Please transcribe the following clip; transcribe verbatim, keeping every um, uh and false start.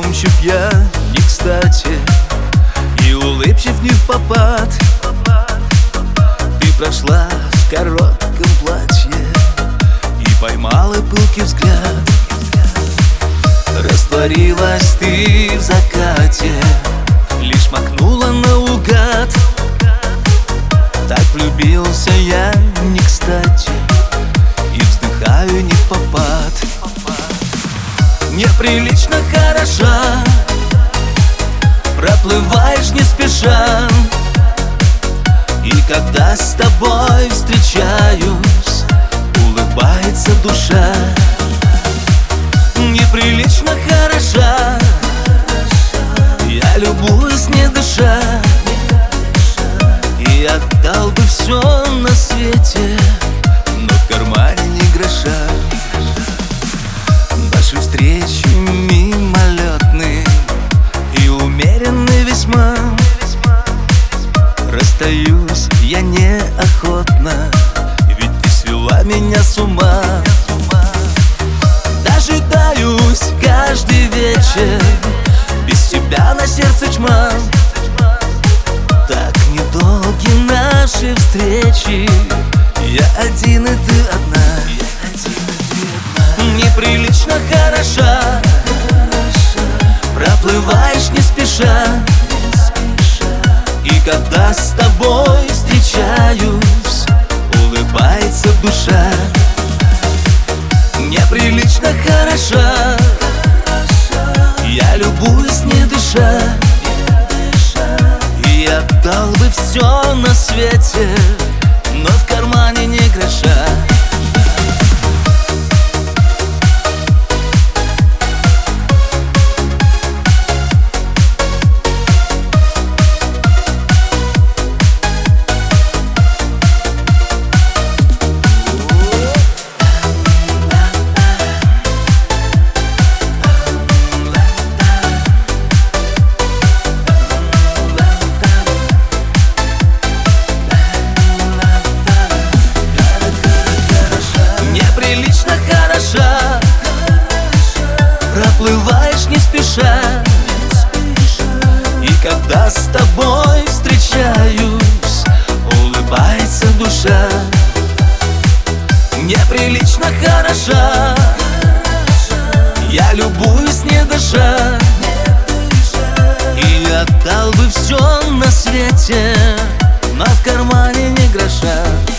Задумчив я не кстати и улыбчив не впопад. Ты прошла в коротком платье и поймала пылкий взгляд. Растворилась ты в закате, лишь макнула наугад. Так влюбился я не кстати и вздыхаю не впопад. Неприлично хороша, проплываешь не спеша, и когда с тобой встречаюсь, улыбается душа. Неприлично хороша, я любуюсь не дыша, и отдал бы все на свете, но в кармане ни гроша. Наши встречи мимолетны и умеренны весьма. Расстаюсь я неохотно, ведь ты свела меня с ума. Дожидаюсь каждый вечер, без тебя на сердце тьма. Так недолги наши встречи, я один и ты одна. Неприлично хороша, проплываешь не спеша, и когда с тобой встречаюсь, улыбается душа. Неприлично хороша, я любуюсь не дыша, и отдал бы все на свете, но в кармане ни гроша. Проплываешь не спеша, и когда с тобой встречаюсь, улыбается душа. Неприлично хороша, я любуюсь не дыша, и отдал бы все на свете, но в кармане ни гроша.